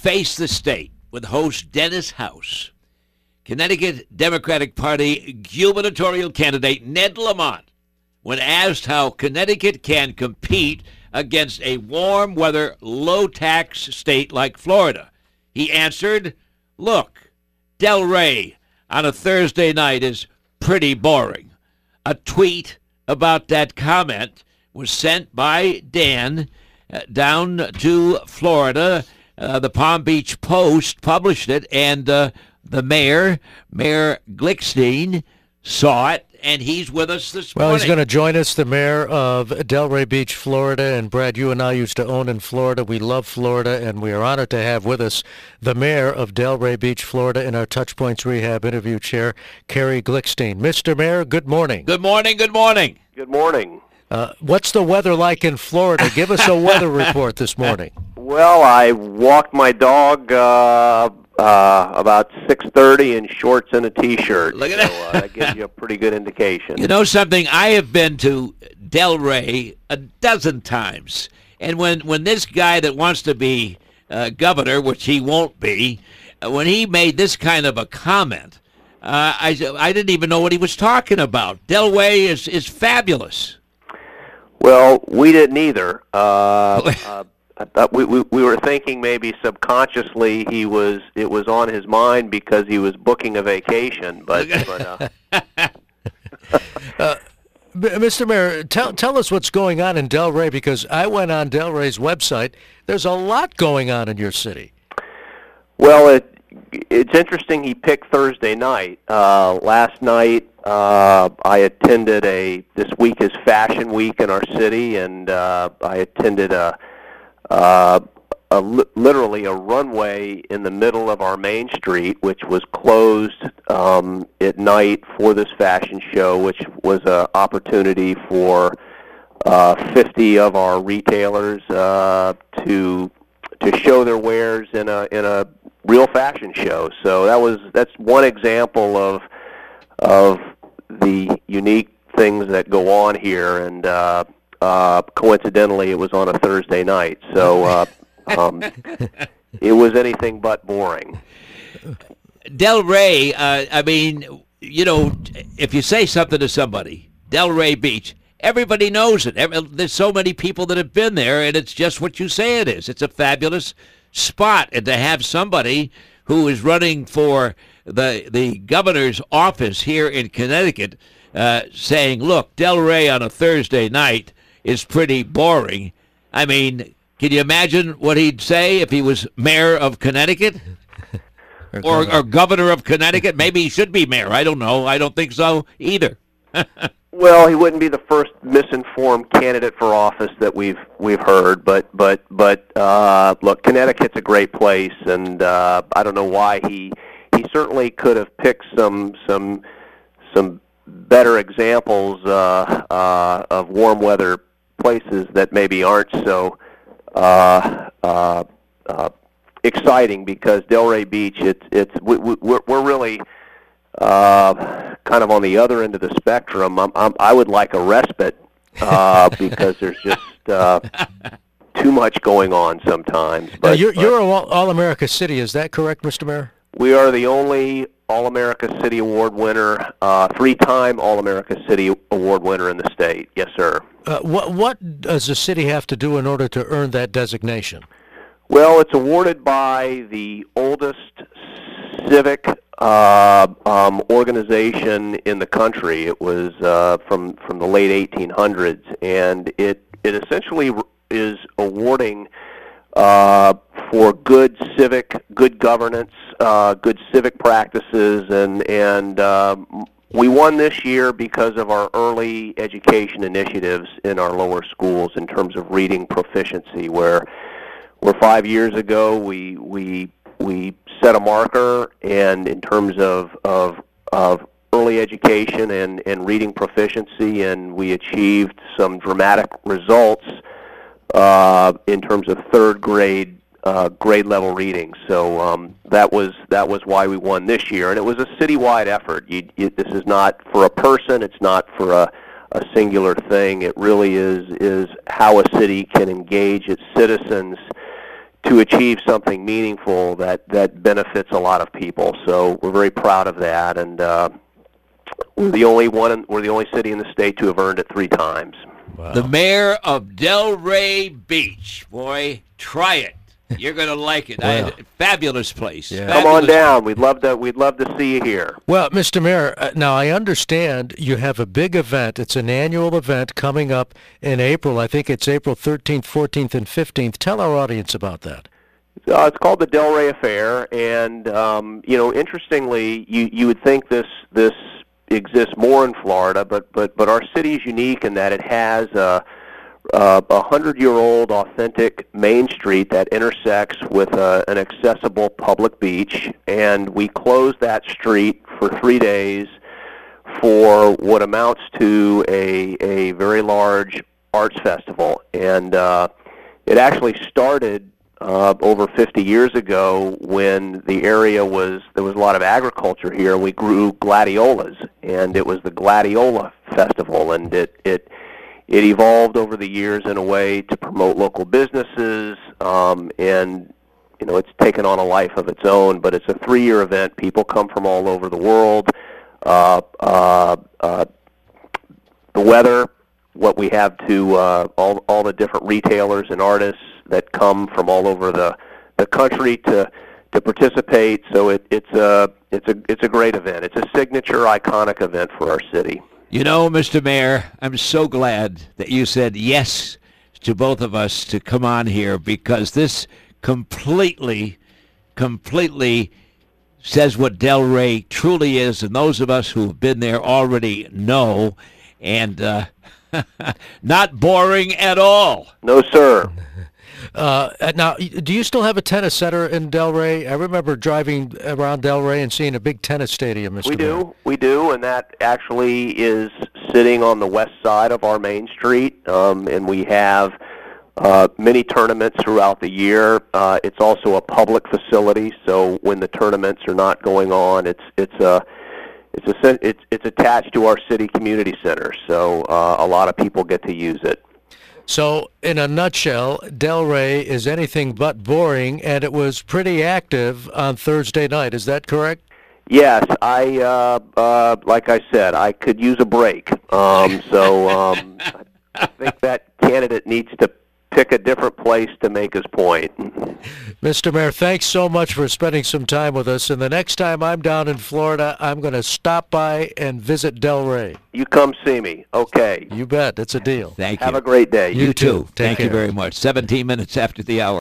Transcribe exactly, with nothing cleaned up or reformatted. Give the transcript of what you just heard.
Face the State with host Dennis House. Connecticut Democratic Party gubernatorial candidate Ned Lamont, when asked how Connecticut can compete against a warm weather, low tax state like Florida, he answered, look, Delray on a Thursday night is pretty boring. A tweet about that comment was sent by Dan uh, down to Florida. Uh, the Palm Beach Post published it, and uh, the mayor, Mayor Glickstein, saw it, and he's with us this well, morning. Well, he's going to join us, the mayor of Delray Beach, Florida. And, Brad, you and I used to own in Florida. We love Florida, and we are honored to have with us the mayor of Delray Beach, Florida, and our Touchpoints Rehab interview chair, Kerry Glickstein. Mister Mayor, good morning. Good morning, good morning. Good morning. Uh, what's the weather like in Florida? Give us a weather report this morning. Well, I walked my dog uh, uh, about six thirty in shorts and a T-shirt. Look at so, that. uh, that gives you a pretty good indication. You know something? I have been to Delray a dozen times, and when, when this guy that wants to be uh, governor, which he won't be, uh, when he made this kind of a comment, uh, I, I didn't even know what he was talking about. Delray is, is fabulous. Well, we didn't either. Uh, uh, I thought we, we we were thinking maybe subconsciously he was it was on his mind because he was booking a vacation, but. but uh, uh, Mister Mayor, tell tell us what's going on in Delray, because I went on Delray's website. There's a lot going on in your city. Well, it it's interesting he picked Thursday night. Uh, last night uh, I attended a this week is Fashion Week in our city, and uh, I attended a. Uh, a, literally a runway in the middle of our main street, which was closed um, at night for this fashion show, which was an opportunity for uh, fifty of our retailers uh, to to show their wares in a in a real fashion show. So that was that's one example of of the unique things that go on here, and uh, uh, coincidentally, it was on a Thursday night. So. Uh, Um, it was anything but boring. Delray, uh, I mean, you know, if you say something to somebody, Delray Beach, everybody knows it. Every, there's so many people that have been there, and it's just what you say it is. It's a fabulous spot, and to have somebody who is running for the the governor's office here in Connecticut uh, saying, look, Delray on a Thursday night is pretty boring. I mean, can you imagine what he'd say if he was mayor of Connecticut or, or, or governor of Connecticut? Maybe he should be mayor. I don't know. I don't think so either. Well, he wouldn't be the first misinformed candidate for office that we've we've heard. But but but uh, look, Connecticut's a great place, and uh, I don't know why he he certainly could have picked some some some better examples uh, uh, of warm weather places that maybe aren't so. Uh, uh, uh, exciting, because Delray Beach, it's it's we, we, we're we're really uh, kind of on the other end of the spectrum. I'm, I'm, I would like a respite uh, because there's just uh, too much going on sometimes. But now you're but you're an All-America City, is that correct, Mister Mayor? we are the only All-America City Award winner, uh, three-time All-America City Award winner in the state. Yes, sir. Uh, what what does the city have to do in order to earn that designation? Well, it's awarded by the oldest civic uh, um, organization in the country. It was uh, from from the late eighteen hundreds, and it it essentially is awarding uh, for good civic, good governance, uh, good civic practices, and and um, we won this year because of our early education initiatives in our lower schools in terms of reading proficiency, where where five years ago we we we set a marker, and in terms of of, of early education and, and reading proficiency, and we achieved some dramatic results uh, in terms of third grade Uh, grade level reading. So um, that was that was why we won this year, and it was a citywide effort. You, you, this is not for a person. It's not for a, a singular thing. It really is is how a city can engage its citizens to achieve something meaningful that, that benefits a lot of people. So we're very proud of that, and uh, we're the only one. In, we're the only city in the state to have earned it three times. Wow. The mayor of Delray Beach. Boy, try it. You're going to like it. Wow. I, fabulous place. Yeah. Fabulous Come on down. place. We'd love to. We'd love to see you here. Well, Mister Mayor, uh, now I understand you have a big event. It's an annual event coming up in April. I think it's April thirteenth, fourteenth, and fifteenth. Tell our audience about that. Uh, it's called the Delray Affair, and um, you know, interestingly, you you would think this this exists more in Florida, but but but our city is unique in that it has a uh, a hundred-year-old authentic main street that intersects with a, an accessible public beach, and we close that street for three days for what amounts to a a very large arts festival, and uh, it actually started Uh, over fifty years ago, when the area was, there was a lot of agriculture here. We grew gladiolas, and it was the Gladiola Festival, and it it it evolved over the years in a way to promote local businesses, um, and you know, it's taken on a life of its own. But it's a three-year event. People come from all over the world. Uh, uh, uh, the weather, what we have to uh, all all the different retailers and artists that come from all over the the country to to participate. So it, it's a it's a it's a great event. It's a signature, iconic event for our city. You know, Mister Mayor, I'm so glad that you said yes to both of us to come on here, because this completely, completely says what Delray truly is, and those of us who have been there already know, and uh, not boring at all. No, sir. Uh, now, do you still have a tennis center in Delray? I remember driving around Delray and seeing a big tennis stadium, Mister We Mayor. do, we do, and that actually is sitting on the west side of our main street, um, and we have uh, many tournaments throughout the year. Uh, it's also a public facility, so when the tournaments are not going on, it's it's a it's a it's it's attached to our city community center, so uh, a lot of people get to use it. So, in a nutshell, Delray is anything but boring, and it was pretty active on Thursday night. Is that correct? Yes, I uh, uh, like I said, I could use a break. Um, so um, I think that candidate needs to pick a different place to make his point. Mister Mayor, thanks so much for spending some time with us. And the next time I'm down in Florida, I'm going to stop by and visit Delray. You come see me. Okay. You bet. It's a deal. Thank you. Have a great day. You, You too. too. Take Thank you care. very much. seventeen minutes after the hour.